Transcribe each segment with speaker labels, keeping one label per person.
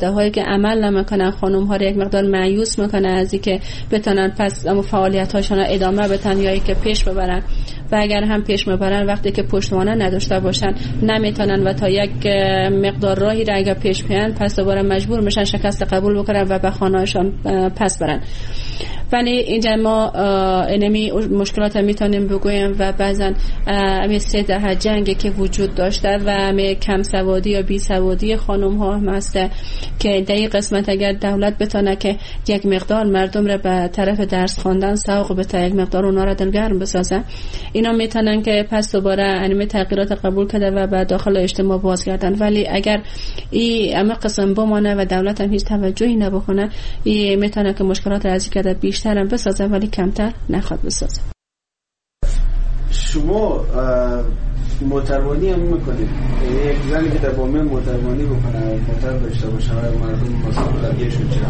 Speaker 1: خانواده هایی که عمل نمیکنن خانم ها رو یک مقدار مایوس میکنه از اینکه بتونن پس فعالیت هاشون رو ادامه بدن یا اینکه پیش ببرن، و اگر هم پیش میبرن وقتی که پشتوانه نداشته باشن نمیتونن و تا یک مقدار راهی را اگر پیش بیان پس دوباره مجبور میشن شکست قبول بکنن و به خانه‌هاشون پس برن. ولی اینجا ما اینمی مشکلات میتونیم بگویم و بعضا امی 3 دهه جنگی که وجود داشته و امی کم سوادی یا بی سوادی خانم ها هم هست که در این قسمت اگر دولت بتونه که یک مقدار مردم را به طرف درس خواندن سوق بده، یک مقدار اونا را دلگرم بسازه، اینا میتونن که پس دوباره انمی تغییرات قبول کرده و به داخل اجتماع بازگردن. ولی اگر این اما قسم بمانه و دولت هم هیچ توجهی نبکنه، این میتونه که مشکلات از این بیشتر هم بسازه ولی کمتر نخواد بسازه.
Speaker 2: شما موتروانی هم میکنید، یک زنی که در بامه موتروانی بکنه موتر داشته باشه و مردم مثلا درگیرشون چرا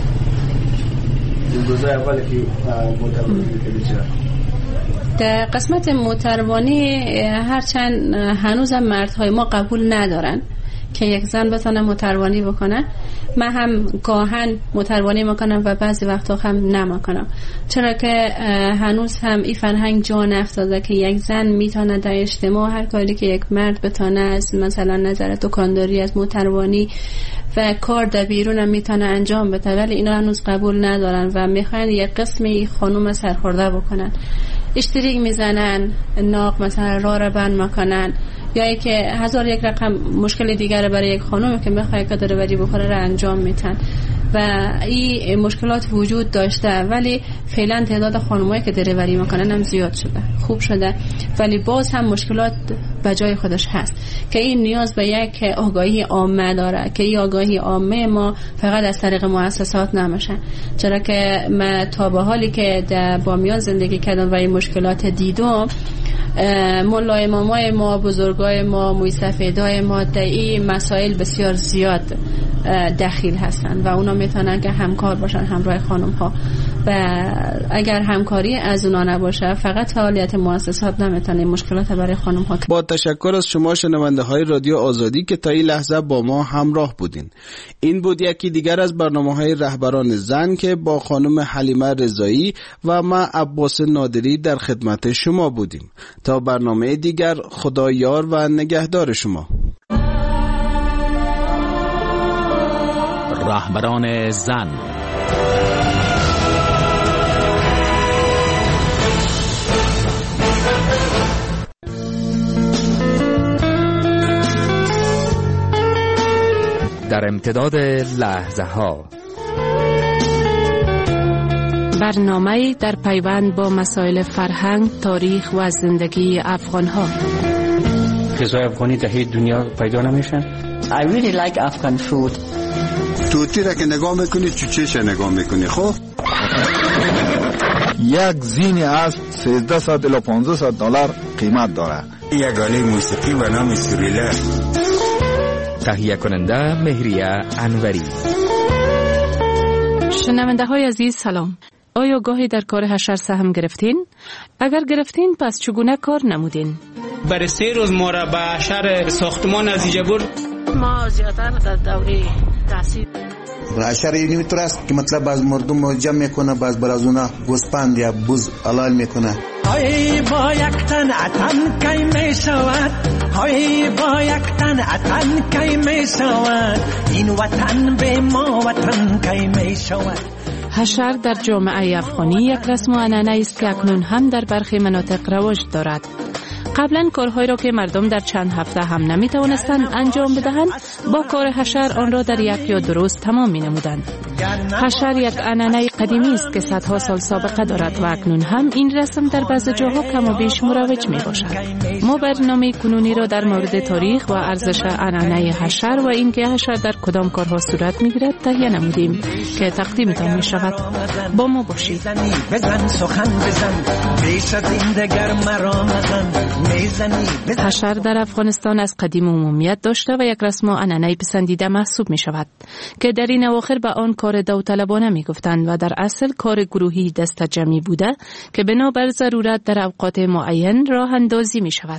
Speaker 2: این روزای اولی که موتروانی میکنید چرا؟
Speaker 1: در قسمت موتروانی هرچند هنوز هم مردهای ما قبول ندارن که یک زن بتونه موتروانی بکنه. من هم گاهن موتروانی میکنم و بعضی وقتا هم نمیکنم، چرا که هنوز هم این فرهنگ جا نیفتاده که یک زن میتونه در اجتماع هر کاری که یک مرد بتونه از مثلا نظر دکانداری، از موتروانی و کار در بیرون هم میتونه انجام بده، ولی اینا هنوز قبول ندارن و میخواین یک قسمی خانوم سرخورده بکنن، اشتریک میزنن، ناق مثلا راه بند میکنن، یا ای که هزار یک رقم مشکل دیگر برای یک خانم که میخواد که دروری بخوره را انجام میتن و این مشکلات وجود داشته. ولی فعلا تعداد خانمایی که دروری میکنن هم زیاد شده، خوب شده، ولی باز هم مشکلات به جای خودش هست که این نیاز به یک آگاهی عامه داره که این آگاهی عامه ما فقط از طریق مؤسسات نمیشه، چرا که من تا به حالی که در بامیان زندگی کردم و این مشکلات دیدم، مولا امامای ما، بزرگای ما، موی سفیدای ما در این مسائل بسیار زیاد دخیل هستن و اونا میتونن که همکار باشن همراه خانم ها و اگر همکاری از اونا نباشه فقط فعالیت مؤسسات نمیتونه مشکلات برای خانم ها.
Speaker 3: با تشکر از شما شنونده های رادیو آزادی که تا این لحظه با ما همراه بودین. این بود یکی دیگر از برنامه های رهبران زن که با خانم حلیمه رضایی و من عباس نادری در خدمت شما بودیم. تا برنامه دیگر، خدا یار و نگهدار شما.
Speaker 4: رهبران زن. در امتداد لحظه ها،
Speaker 5: برنامه در پیوند با مسائل فرهنگ، تاریخ و زندگی افغان ها.
Speaker 6: غذای افغانی در هیچ دنیا پیدا نمیشن.
Speaker 7: I really like Afghan food.
Speaker 8: توتی را که نگاه میکنی چوچهش نگاه میکنی. خب
Speaker 9: یک زین اسب 1300 الی 1500 دلار قیمت داره.
Speaker 8: یک آله موسیقی و نام سوریله.
Speaker 4: تهیه کننده مهریه انوری.
Speaker 5: شنونده های عزیز سلام. آیا گاهی در کار حشر سهم گرفتین؟ اگر گرفتین پس چگونه کار نمودین؟
Speaker 10: برای 3 روز ما را به حشر ساختمان از اینجا برد.
Speaker 11: ما زیادتر در دوره تحصیل
Speaker 12: حشر یعنی میتونه است که مطلب از مردم جمع میکنه، باز برازونا گوسپند یا بوز حلال میکنه.
Speaker 13: های با یک تن اتن کی میشود، های با یک تن اتن کی میشود، این وطن به ما وطن کی میشود.
Speaker 5: حشر در جامعه افغانی یک رسم و عنعنه است که اکنون هم در برخی مناطق رواج دارد. قبلا کارهایی را که مردم در چند هفته هم نمی توانستند انجام بدهند، با کار حشر آن را در 1 یا 2 روز تمام می نمودند. حشر یک عنعنه قدیمی است که صدها سال سابقه دارد و اکنون هم این رسم در بعض جاها کم و بیش مروج می باشد. ما برنامه کنونی را در مورد تاریخ و ارزش عنعنه حشر و اینکه حشر در کدام کارها صورت می گیرد تهیه نمودیم که تقدیمتان می شود. با ما باشید.
Speaker 13: بزن سخن بزن پیش از این دگر مرا مزن.
Speaker 5: حشر در افغانستان از قدیم عمومیت داشته و یک رسم و عنعنه پسندیده محسوب می شود که در این اواخر به آن کار داوطلبانه می گفتند و در اصل کار گروهی دست جمعی بوده که بنابر ضرورت در اوقات معین راه اندازی می شود.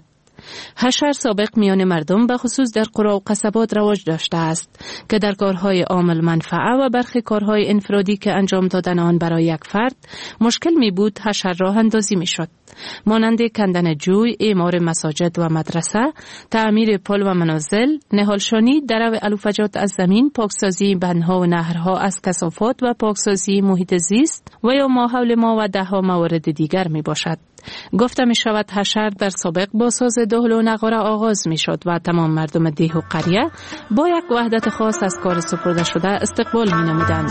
Speaker 5: حشر سابق میان مردم به خصوص در قرى و قصبات رواج داشته است که در کارهای عامل منفعه و برخی کارهای انفرادی که انجام دادن آن برای یک فرد مشکل می بود حشر راه اندازی می شد. مانند کندن جوی، اعمار مساجد و مدرسه، تعمیر پل و منازل، نهالشانی، درو علوفجات از زمین، پاکسازی بندها و نهرها از کثافات و پاکسازی محیط زیست و یا ما حول ما و دهها موارد دیگر می باشد. گفته می شود حشر در سابق با ساز دهل و نغاره آغاز می شد و تمام مردم دیه و قریه با یک وحدت خاص از کار سپرده شده استقبال می نمودند.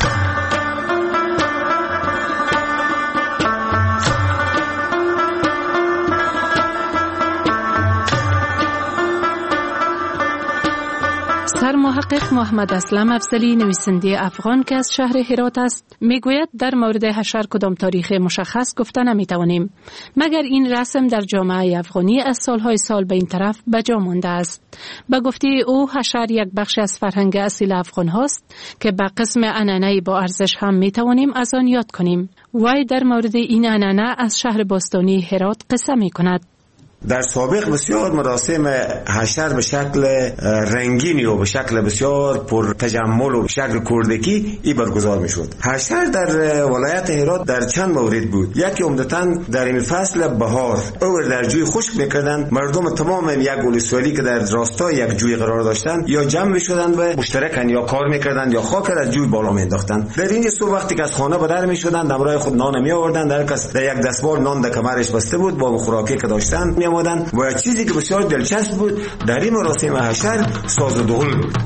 Speaker 5: سرمحقق محمد اسلم افضلی نویسنده افغان که از شهر هرات است میگوید در مورد حشر کدام تاریخ مشخص گفته نمیتوانیم مگر این رسم در جامعه افغانی از سالهای سال به این طرف بجا مانده است. به گفته او حشر یک بخش از فرهنگ اصیل افغان هاست که به قسم عنعنه با ارزش هم میتوانیم از آن یاد کنیم. وی در مورد این عنعنه از شهر باستانی هرات قصه میکند.
Speaker 14: در سابق بسیار مراسم حشر به شکل رنگینی و به شکل بسیار پر تجمل و به شکل کردکی ای برگزار می شد. حشر در ولایت هرات در چند مورد بود. یکی عمدتاً در این فصل بهار او در جوی خشک میکردند. مردم تمام یک ولسوالی که در راستای یک جوی قرار داشتند یا جمع می شدند و مشترکاً یا کار میکردند یا خاک از جوی بالا مینداختند. در این صبح وقتی که از خانه به در می شدند همراه خود نان می آوردند. هر کس در یک دستبال نان در کمرش بسته بود با خوراکی که داشتند و چیزی که بسیار دلچسب بود در این مراسم حشر ساز و دهل بود.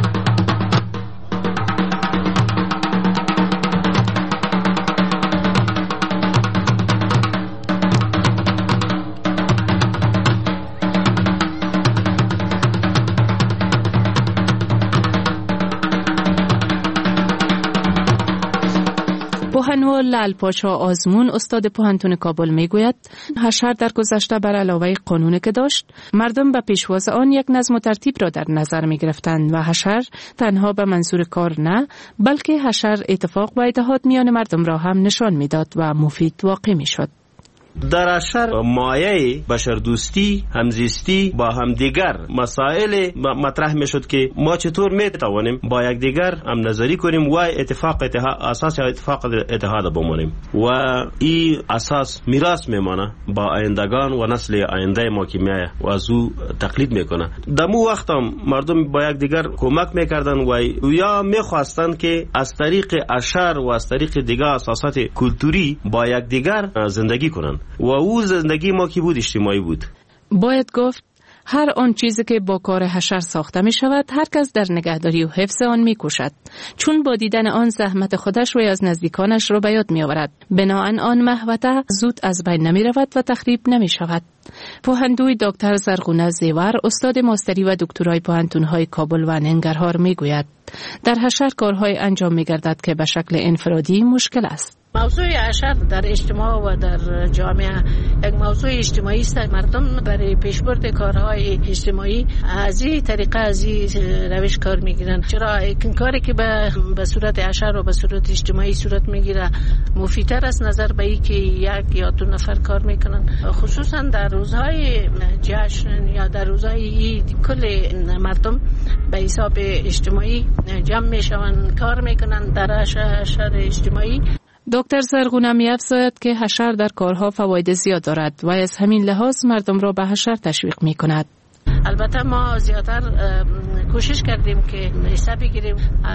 Speaker 5: پوهنوال لعل پاشا آزمون استاد پوهنتون کابل میگوید حشر در گذشته بر علاوه قانونی که داشت مردم به پیشواز آن یک نظم و ترتیب را در نظر میگرفتند و حشر تنها به منظور کار نه بلکه حشر اتفاق و اتحاد میان مردم را هم نشان میداد و مفید واقع میشد.
Speaker 15: در حشر مایه بشردوستی، همزیستی با همدیگر مسائل مطرح می شد که ما چطور می توانیم با یکدیگر هم نظری کنیم و اساس اتفاق اتحاد بمانیم و این اساس میراث میمانه با آیندگان و نسل آینده ما که میایه و از او تقلید میکنه. در مو وقت هم مردم با یکدیگر کمک میکردن و یا میخواستند که از طریق حشر و از طریق دیگر اساسات کلتوری با یکدیگر زندگی کنند و او زندگی ما کی بود اجتماعی بود.
Speaker 5: باید گفت هر آن چیزی که با کار حشر ساخته می شود هر کس در نگهداری و حفظ آن می کوشد چون با دیدن آن زحمت خودش و از نزدیکانش را به یاد می آورد. بناهن آن محوطه زود از بین نمی رود و تخریب نمی شود. پوهندوی دکتر زرغونه زیور استاد ماستری و دکترای پوهنتون‌های کابل و ننگرهار می گوید در حشر کارهای انجام می گردد که به شکل انفرادی مشکل است.
Speaker 11: موضوع حشر در اجتماع و در جامعه یک موضوع اجتماعی است. مردم برای پیشبرد کارهای اجتماعی از این طریقه از این روش کار میگیرن. چرا این کاری که به صورت حشر و به صورت اجتماعی صورت میگیره مفیدتر است نظر به این که یک یا دو نفر کار میکنن. خصوصا در روزهای جشن یا در روزهای عید کل مردم به حساب اجتماعی جمع میشون کار میکنن در حشر اجتماعی.
Speaker 5: دکتر زرغونه می‌افزاید که حشر در کارها فواید زیاد دارد و از همین لحاظ مردم را به حشر تشویق می‌کند.
Speaker 11: البته ما زیادتر کوشش کردیم که حساب بگیریم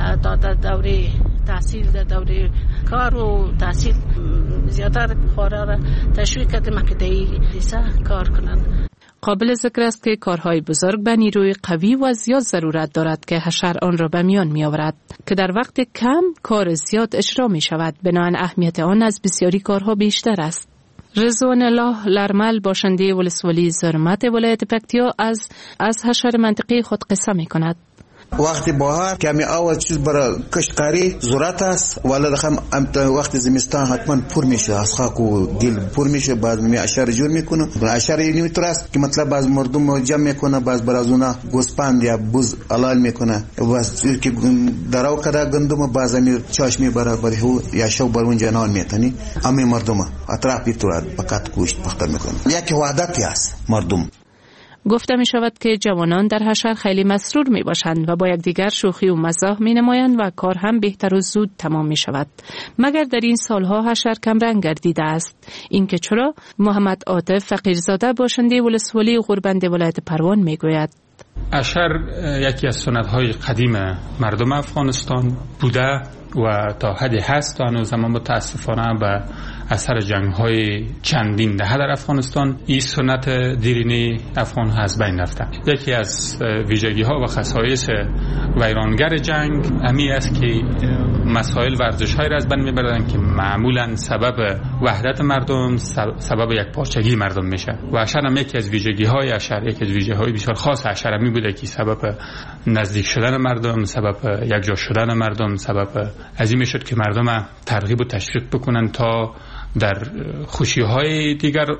Speaker 11: در دوره تحصیل در دوره کار و تحصیل زیادتر خورا را تشویق کردیم که در این حصه کار کنند.
Speaker 5: قابل ذکر است که کارهای بزرگ به نیروی قوی و زیاد ضرورت دارد که حشر آن را به میان می آورد که در وقت کم کار زیاد اجرا می شود. بنابراین اهمیت آن از بسیاری کارها بیشتر است. رضوان الله لرمل باشنده ولسوالی زرمت ولایت پکتیا از حشر منطقی خود قصه می کند.
Speaker 12: وقتی بهار کمی اول چیز برای کشتکاری ضرورت است ولی دخم وقتی زمستان حتما پر میشه از خاک و گل پر میشه بعد می اشار جور میکنه. اشار اینی طور است که مطلب باز مردم جمع میکنه باز برازونا گوسپند یا بوز علال میکنه باز که دراو کدا گندم باز امیر چاشمی برابر هو یا شو بر اونجا نان میتنی امی مردم اطراف طور بقات گوشت پخته میکنه. یک وعده است مردم.
Speaker 5: گفته می شود که جوانان در حشر خیلی مسرور می باشند و با یکدیگر شوخی و مزاح می نمایند و کار هم بهتر و زود تمام می شود. مگر در این سالها حشر کم رنگ گردیده است؟ اینکه چرا؟ محمد عاطف فقیرزاده باشنده ولسوالی غوربند ولایت پروان می گوید.
Speaker 16: حشر یکی از سنت‌های قدیم مردم افغانستان بوده و تا حدی هست و هنوز هم متاسفانه به اثر جنگ‌های چندین دهه در افغانستان این سنت دیرینه افغان ها از بین رفته. یکی از ویژگی‌ها و خصایص ویرانگر جنگ همین است که مسائل ورزش‌هایی را از بین می‌برند که معمولاً سبب وحدت مردم، سبب یک پارچگی مردم میشه. و حشر هم یکی از ویژگی‌های حشر، یکی از ویژگی‌های بسیار خاص حشر می بوده که سبب نزدیک شدن مردم، سبب یکجا شدن مردم، سبب عظیمی شد که مردم ترغیب و تشویق بکنن تا در خوشی‌های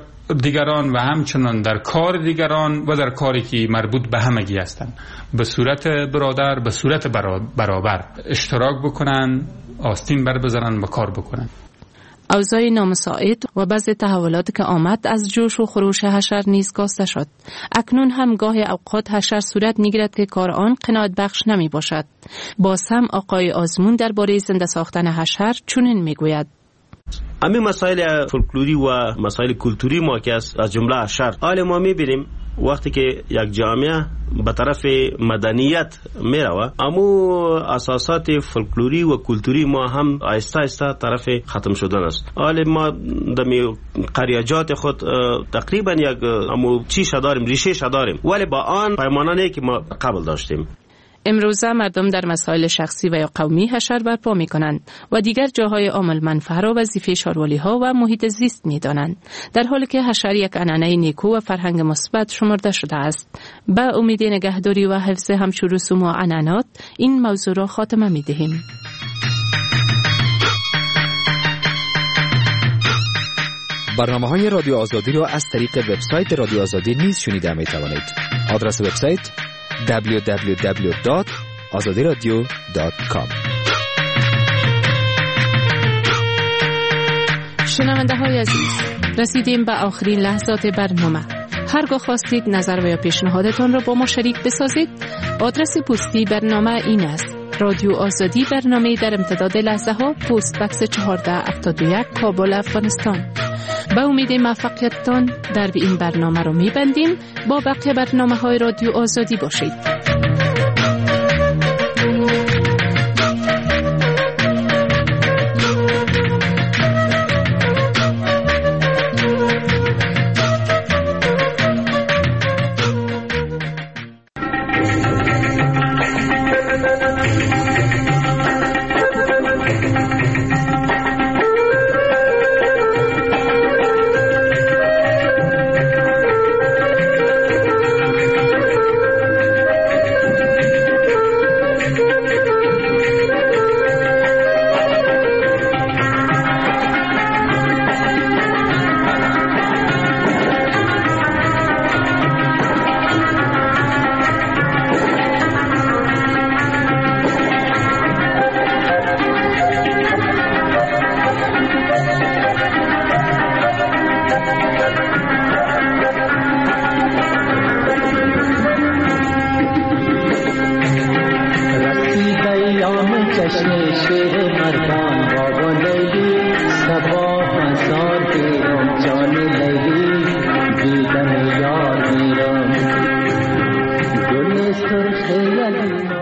Speaker 16: دیگران و همچنان در کار دیگران و در کاری که مربوط به همگی هستند به صورت برادر، به صورت برابر اشتراک بکنن، آستین بر بزنن و کار بکنن.
Speaker 5: اوضاع نامساعد و بعض تحولاتی که آمد از جوش و خروش حشر نیز کاسته شد. اکنون هم گاه اوقات حشر صورت میگیرد که کار آن قناعت بخش نمی باشد. باز هم آقای آزمون درباره زنده ساختن حشر چنین میگوید.
Speaker 15: همین مسائل فولکلوری و مسائل کلتوری ما که از جمله حشر حال ما میبینیم وقتی که یک جامعه به طرف مدنیت میروه، اما اساسات فولکلوری و کلتوری ما هم آهسته آهسته طرف ختم شدن است. حال ما در قریجات خود تقریبا یک چیز داریم، ریشه داریم، ولی با آن پیمانانی که ما قبل داشتیم.
Speaker 5: امروزه مردم در مسائل شخصی و یا قومی حشر برپا می کنند و دیگر جاهای عامل منفعه را وظیفه شاروالی ها و محیط زیست می دانند، در حالی که حشر یک عنعنه نیکو و فرهنگ مثبت شمرده شده است. به امید نگهداری و حفظ همچون رسوم و عنعنات این موضوع را خاتمه می دهیم.
Speaker 4: برنامه‌های رادیو آزادی را از طریق وبسایت رادیو آزادی نیز شنیده می توانید. آدرس وبسایت www.azadiradio.com.
Speaker 5: شنونده های عزیز، رسیدیم به آخرین لحظات برنامه. هرگاه خواستید نظر و یا پیشنهادتان را با ما شریک بسازید، آدرس پستی برنامه این است: رادیو آزادی، برنامه در امتداد لحظه ها، پست بکس 1471 کابل، افغانستان. با امید موفقیتتان در این برنامه رو میبندیم. با بقیه برنامه های رادیو آزادی باشید.
Speaker 17: Gönül sırtı